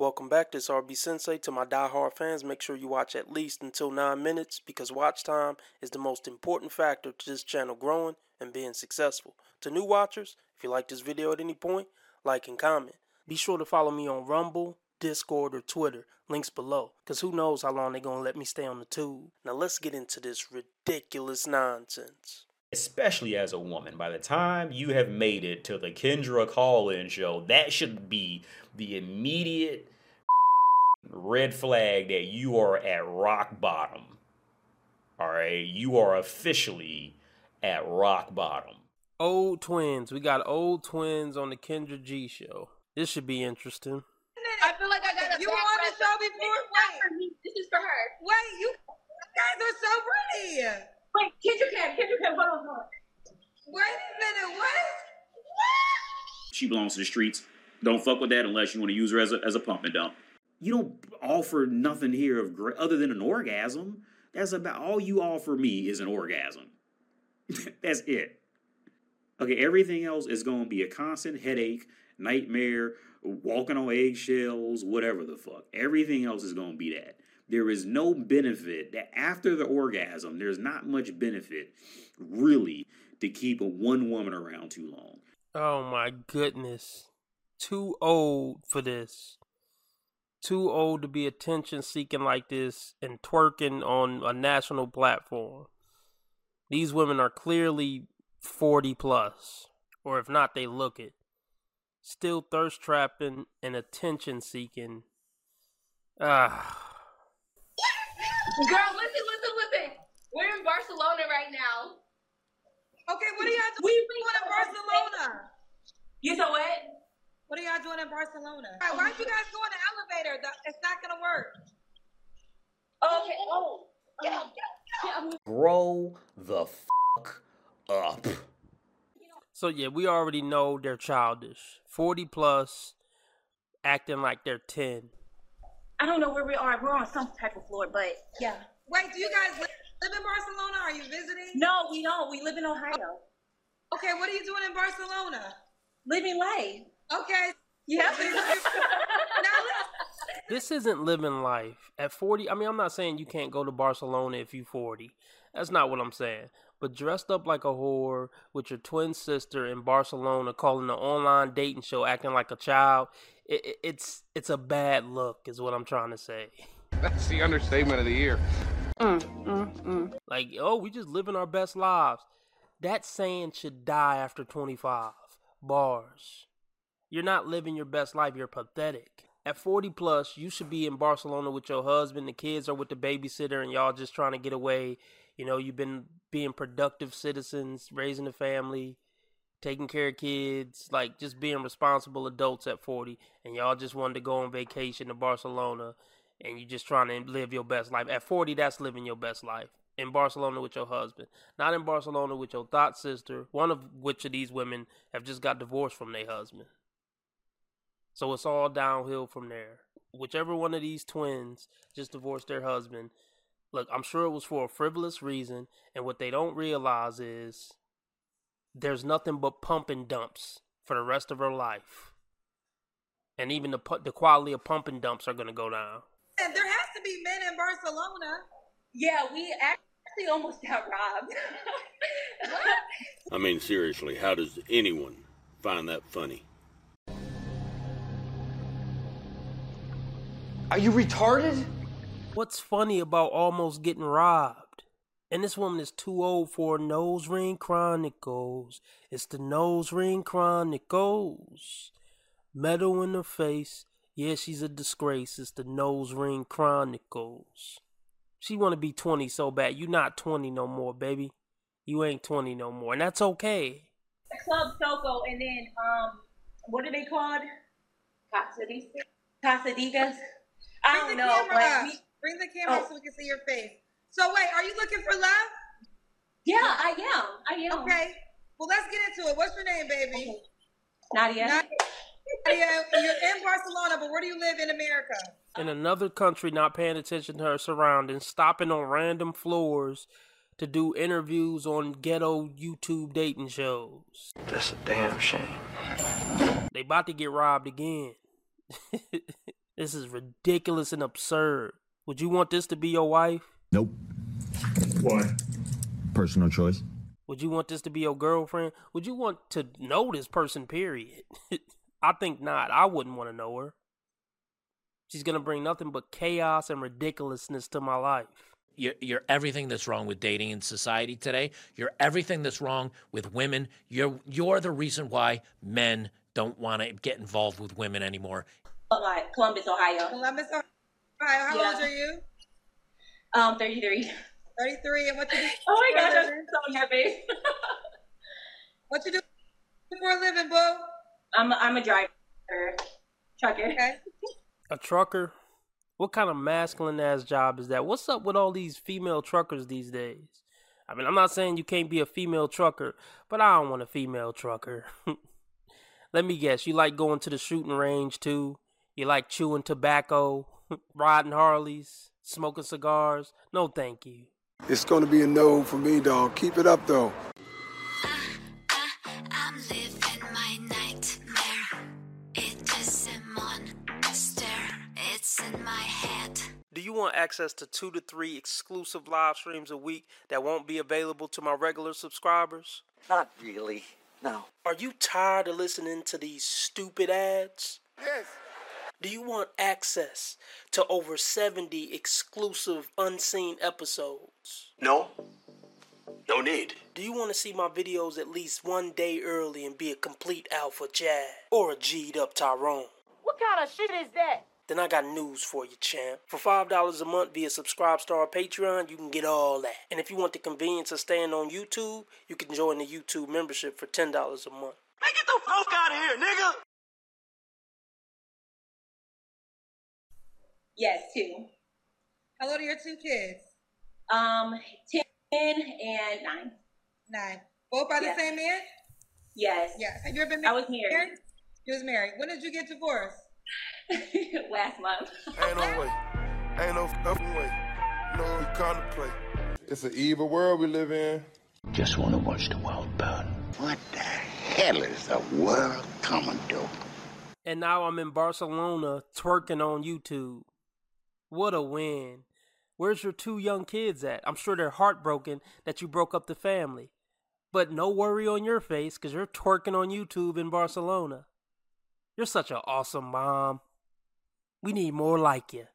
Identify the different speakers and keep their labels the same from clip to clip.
Speaker 1: Welcome back, this is RB Sensei. To my diehard fans, make sure you watch at least until 9 minutes because watch time is the most important factor to this channel growing and being successful. To new watchers, if you like this video at any point, like and comment. Be sure to follow me on Rumble, Discord, or Twitter, links below, because who knows how long they're going to let me stay on the tube. Now let's get into this ridiculous nonsense.
Speaker 2: Especially as a woman, by the time you have made it to the Kendra Call-In show, that should be the immediate red flag that you are at rock bottom. Alright, you are officially at rock bottom.
Speaker 1: Old twins. We got old twins on the Kendra G show. This should be interesting.
Speaker 3: I feel like I got
Speaker 4: You were on the show before?
Speaker 3: Wait, for me. This is for her.
Speaker 4: Wait, you guys are so pretty.
Speaker 3: Wait, Kendra Cam, hold on.
Speaker 4: Wait a minute, what?
Speaker 5: She belongs to the streets. Don't fuck with that unless you want to use her as a pump and dump. You don't offer nothing here of other than an orgasm. That's about all you offer me is an orgasm. That's it. Okay, everything else is going to be a constant headache, nightmare, walking on eggshells, whatever the fuck. Everything else is going to be that. There is no benefit that after the orgasm, there's not much benefit really to keep one woman around too long.
Speaker 1: Oh my goodness. Too old for this. Too old to be attention seeking like this and twerking on a national platform. These women are clearly 40 plus. Or if not, they look it. Still thirst trapping and attention seeking.
Speaker 3: Girl, listen. We're in Barcelona right now.
Speaker 4: Okay, what are y'all doing in Barcelona?
Speaker 3: You know what?
Speaker 4: What are y'all doing in Barcelona? All right, why'd you guys go in the elevator? It's not going to work.
Speaker 3: Okay, yeah.
Speaker 2: Grow the fuck up.
Speaker 1: So yeah, we already know they're childish. 40 plus, acting like they're 10.
Speaker 3: I don't know where we are. We're on some type of floor, but yeah.
Speaker 4: Wait, do you guys live in Barcelona? Are you visiting?
Speaker 3: No, we don't. We live in Ohio.
Speaker 4: Okay, what are you doing in Barcelona?
Speaker 3: Living life.
Speaker 4: Okay.
Speaker 3: Yeah.
Speaker 1: This isn't living life. At 40, I mean, I'm not saying you can't go to Barcelona if you're 40. That's not what I'm saying. But dressed up like a whore with your twin sister in Barcelona, calling an online dating show, acting like a child, it's a bad look, is what I'm trying to say.
Speaker 6: That's the understatement of the year.
Speaker 1: Like, oh, we just living our best lives. That saying should die after 25. Bars. You're not living your best life. You're pathetic. At 40 plus, you should be in Barcelona with your husband. The kids are with the babysitter and y'all just trying to get away. You know, you've been being productive citizens, raising a family, taking care of kids, like just being responsible adults at 40. And y'all just wanted to go on vacation to Barcelona and you're just trying to live your best life. At 40, that's living your best life. In Barcelona with your husband. Not in Barcelona with your thought sister, one of which of these women have just got divorced from their husband. So it's all downhill from there. Whichever one of these twins just divorced their husband, look, I'm sure it was for a frivolous reason, and what they don't realize is there's nothing but pump and dumps for the rest of her life. And even the quality of pump and dumps are going to go down.
Speaker 4: And there has to be men in Barcelona.
Speaker 3: Yeah, we actually almost got robbed.
Speaker 7: I mean, seriously, how does anyone find that funny?
Speaker 6: Are you retarded?
Speaker 1: What's funny about almost getting robbed? And this woman is too old for Nose Ring Chronicles. It's the Nose Ring Chronicles. Metal in her face. Yeah, she's a disgrace. It's the Nose Ring Chronicles. She want to be 20 so bad. You not 20 no more, baby. You ain't 20 no more. And that's okay.
Speaker 3: Club Soco, and then, what are they called? Casadigas? I don't know.
Speaker 4: Bring the camera so we can see your face. So wait, are you looking for love?
Speaker 3: Yeah, I am.
Speaker 4: Okay. Well, let's get into it. What's your name, baby?
Speaker 3: Nadia.
Speaker 4: Nadia, you're in Barcelona, but where do you live in America?
Speaker 1: In another country, not paying attention to her surroundings, stopping on random floors to do interviews on ghetto YouTube dating shows.
Speaker 6: That's a damn shame.
Speaker 1: They about to get robbed again. This is ridiculous and absurd. Would you want this to be your wife?
Speaker 8: Nope.
Speaker 5: Why?
Speaker 8: Personal choice.
Speaker 1: Would you want this to be your girlfriend? Would you want to know this person, period? I think not. I wouldn't want to know her. She's going to bring nothing but chaos and ridiculousness to my life.
Speaker 9: You're everything that's wrong with dating in society today. You're everything that's wrong with women. You're the reason why men don't want to get involved with women anymore.
Speaker 3: Columbus, Ohio.
Speaker 4: Columbus, Ohio. How old are you?
Speaker 3: 33.
Speaker 4: 33, and what you do?
Speaker 3: Oh my gosh, I'm so happy.
Speaker 4: What you do for a living, boo?
Speaker 3: I'm a driver, trucker.
Speaker 4: Okay.
Speaker 1: A trucker? What kind of masculine ass job is that? What's up with all these female truckers these days? I mean, I'm not saying you can't be a female trucker, but I don't want a female trucker. Let me guess, you like going to the shooting range too? You like chewing tobacco, riding Harleys, smoking cigars? No, thank you.
Speaker 10: It's gonna be a no for me, dog. Keep it up, though.
Speaker 11: I'm living my nightmare. It is a monster. It's in my head.
Speaker 1: Do you want access to 2 to 3 exclusive live streams a week that won't be available to my regular subscribers?
Speaker 12: Not really, no.
Speaker 1: Are you tired of listening to these stupid ads?
Speaker 10: Yes.
Speaker 1: Do you want access to over 70 exclusive unseen episodes?
Speaker 12: No? No need.
Speaker 1: Do you want to see my videos at least one day early and be a complete alpha Chad? Or a G'd up Tyrone?
Speaker 3: What kind of shit is that?
Speaker 1: Then I got news for you, champ. For $5 a month via Subscribestar or Patreon, you can get all that. And if you want the convenience of staying on YouTube, you can join the YouTube membership for $10 a month.
Speaker 12: Man, get the fuck out of here, nigga!
Speaker 3: Yes, 2.
Speaker 4: How old are your 2 kids?
Speaker 3: 10 and 9.
Speaker 4: 9. Both by the same man?
Speaker 3: Yes.
Speaker 4: Yes. Have you ever been
Speaker 3: I
Speaker 4: married?
Speaker 3: was married.
Speaker 4: You was married. When did you get divorced?
Speaker 3: Last month.
Speaker 10: Ain't no way. Ain't no fucking way. No, we contemplate. It's an evil world we live in.
Speaker 7: Just want to watch the world burn.
Speaker 13: What the hell is the world coming to?
Speaker 1: And now I'm in Barcelona twerking on YouTube. What a win. Where's your 2 young kids at? I'm sure they're heartbroken that you broke up the family. But no worry on your face, because you're twerking on YouTube in Barcelona. You're such an awesome mom. We need more like you.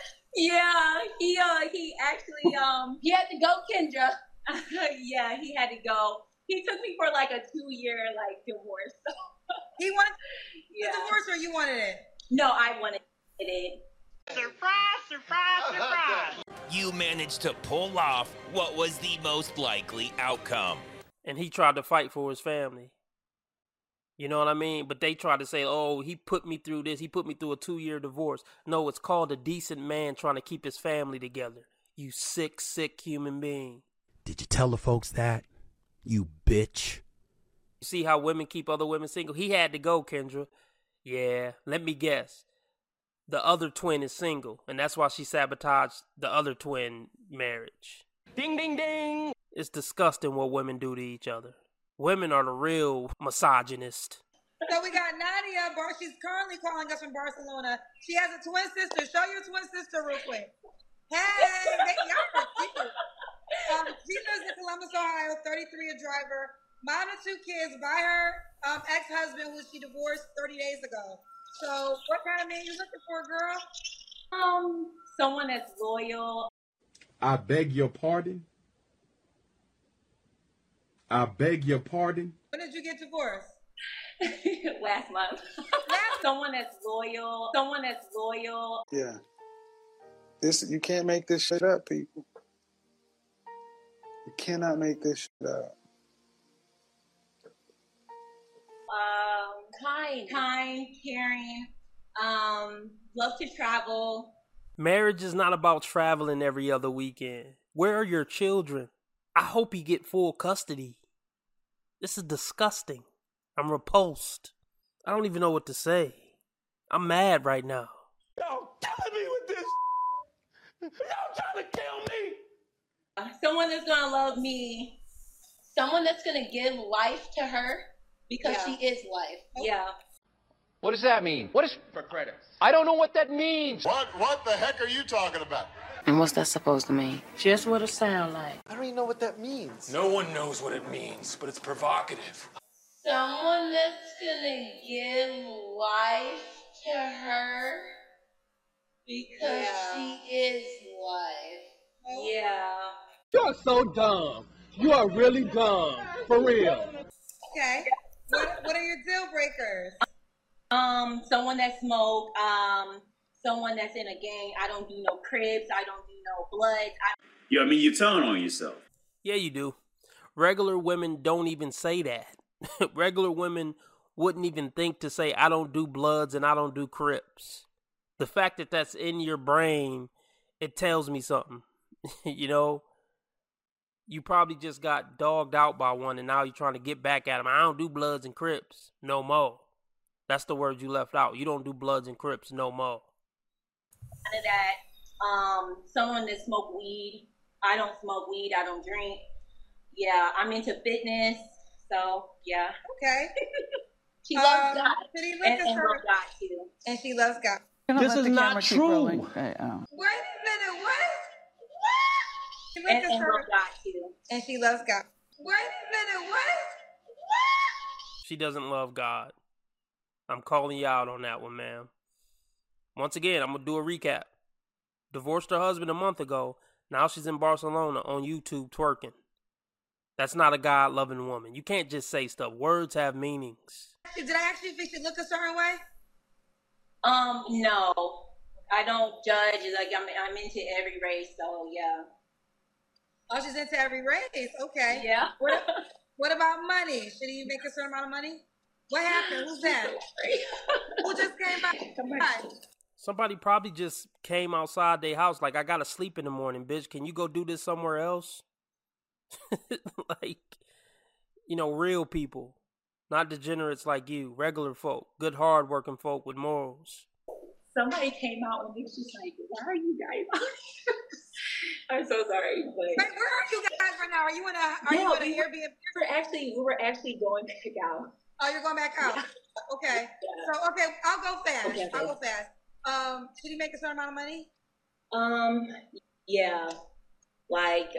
Speaker 3: Yeah, he actually he had to go, Kendra. Yeah, he had to go. He took me for like a 2-year divorce. So.
Speaker 4: He wanted the divorce, or you wanted it?
Speaker 3: No, I wanted it.
Speaker 14: Surprise, surprise, surprise! You managed to pull off what was the most likely outcome.
Speaker 1: And he tried to fight for his family. You know what I mean? But they tried to say, oh, he put me through this. He put me through a 2-year divorce. No, it's called a decent man trying to keep his family together. You sick, sick human being.
Speaker 15: Did you tell the folks that? You bitch.
Speaker 1: You see how women keep other women single? He had to go, Kendra. Yeah, let me guess. The other twin is single, and that's why she sabotaged the other twin marriage.
Speaker 14: Ding, ding, ding!
Speaker 1: It's disgusting what women do to each other. Women are the real misogynist.
Speaker 4: So we got Nadia. She's currently calling us from Barcelona. She has a twin sister. Show your twin sister real quick. Hey, y'all are cute. She lives in Columbus, Ohio, 33, a driver. Mom of 2 kids by her ex-husband, who she divorced 30 days ago. So what kind of man you looking for, girl?
Speaker 3: Someone that's loyal.
Speaker 10: I beg your pardon? I beg your pardon?
Speaker 4: When did you get divorced?
Speaker 3: Last month. Someone that's loyal. Someone that's loyal.
Speaker 10: Yeah. You can't make this shit up, people. You cannot make this shit up.
Speaker 3: Kind, caring, love to travel.
Speaker 1: Marriage is not about traveling every other weekend. Where are your children? I hope you get full custody. This is disgusting. I'm repulsed. I don't even know what to say. I'm mad right now.
Speaker 14: Y'all killing me with this. Y'all trying to kill me.
Speaker 3: Someone that's gonna love me. Someone that's gonna give life to her because she is life. Yeah.
Speaker 6: What does that mean? What is for credits? I don't know what that means.
Speaker 10: What the heck are you talking about?
Speaker 16: And what's that supposed to mean? Just what it sound like.
Speaker 6: I don't even know what that means.
Speaker 17: No one knows what it means, but it's provocative.
Speaker 18: Someone that's gonna give life to her because she is life.
Speaker 3: Yeah.
Speaker 6: You're so dumb. You are really dumb. For real.
Speaker 4: Okay. What are your deal breakers?
Speaker 3: Someone that smoke, someone that's in a gang. I don't do no cribs. I don't do no bloods.
Speaker 5: Yeah, I mean, you're telling on yourself.
Speaker 1: Yeah, you do. Regular women don't even say that. Regular women wouldn't even think to say, I don't do bloods and I don't do crips. The fact that that's in your brain, it tells me something. You know, you probably just got dogged out by one and now you're trying to get back at him. I don't do bloods and crips no more. That's the word you left out. You don't do bloods and crips no more.
Speaker 3: None of that. Someone that smoke weed. I don't smoke weed. I don't drink. Yeah, I'm into fitness. So, yeah.
Speaker 4: Okay.
Speaker 3: She loves God.
Speaker 4: And
Speaker 3: loves God, too.
Speaker 4: And she loves God.
Speaker 6: This is not true.
Speaker 4: Okay, Wait a minute, what?
Speaker 3: And loves God, too.
Speaker 4: And she loves God. Wait a minute, what?
Speaker 1: She doesn't love God. I'm calling you out on that one, ma'am. Once again, I'm going to do a recap. Divorced her husband a month ago. Now she's in Barcelona on YouTube twerking. That's not a God-loving woman. You can't just say stuff. Words have meanings.
Speaker 4: Did I ask you if she look a certain way?
Speaker 3: No. I don't judge. Like, I'm into every race, so yeah.
Speaker 4: Oh, she's into every race. Okay.
Speaker 3: Yeah.
Speaker 4: What about money? Should he make a certain amount of money? What happened? Who's that? Who just came by?
Speaker 1: Somebody probably just came outside their house like, I gotta sleep in the morning, bitch. Can you go do this somewhere else? Like, you know, real people. Not degenerates like you. Regular folk. Good, hard-working folk with morals.
Speaker 3: Somebody came out and was just like, why are you guys I'm so sorry. But...
Speaker 4: Wait, where are you guys right now? Are you in an Airbnb?
Speaker 3: We were actually going back out.
Speaker 4: Oh, you're going back out? Yeah. Okay. Yeah. So, okay, I'll go fast. Okay. I'll go fast. Did he make a certain amount of money?
Speaker 3: Yeah. Like,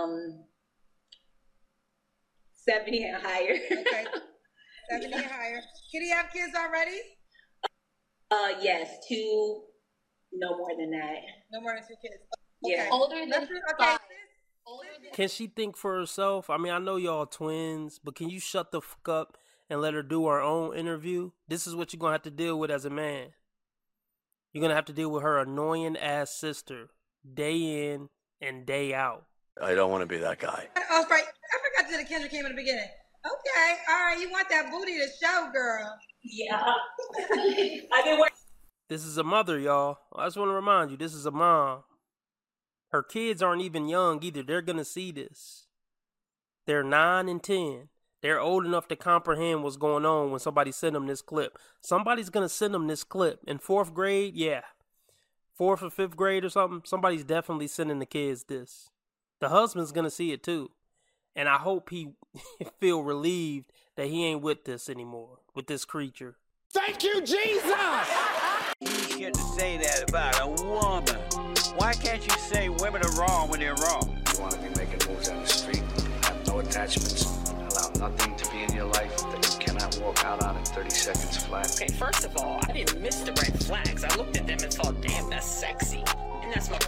Speaker 3: 70 and higher. Okay.
Speaker 4: 70 and higher. Did he have kids already?
Speaker 3: Yes, 2, no more than that.
Speaker 4: No more than 2 kids.
Speaker 3: Okay.
Speaker 4: Yeah.
Speaker 3: Older than 5.
Speaker 1: Can she think for herself? I mean, I know y'all twins, but can you shut the fuck up and let her do her own interview? This is what you're going to have to deal with as a man. You're going to have to deal with her annoying ass sister day in and day out.
Speaker 12: I don't want to be that guy.
Speaker 4: Oh, right. I forgot that the Kendra came in the beginning. Okay. All right. You want that booty to show, girl.
Speaker 3: Yeah. I've been working.
Speaker 1: This is a mother, y'all. I just want to remind you, this is a mom. Her kids aren't even young either. They're going to see this. They're 9 and 10. They're old enough to comprehend what's going on when somebody send them this clip. Somebody's going to send them this clip. In 4th grade, yeah. 4th or 5th grade or something, somebody's definitely sending the kids this. The husband's going to see it too. And I hope he feel relieved that he ain't with this anymore, with this creature.
Speaker 6: Thank you, Jesus!
Speaker 19: You get to say that about a woman. Why can't you say women are wrong when they're wrong?
Speaker 20: You want to be making moves on the street, have no attachments, allow nothing to be in your life that you cannot walk out on in 30 seconds flat.
Speaker 21: Okay, first of all, I didn't miss the red flags. I looked at them and thought, damn, that's sexy. And that's what